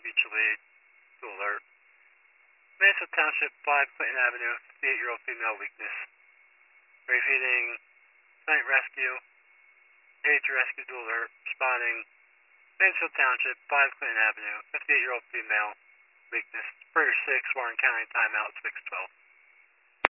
mutual aid to alert. Mansfield Township 5 Clinton Avenue, 58-year-old female weakness. Repeating, night rescue, aid to rescue to alert, responding. Mansfield Township 5 Clinton Avenue, 58-year-old female weakness. Superior 6, Warren County, timeout 612.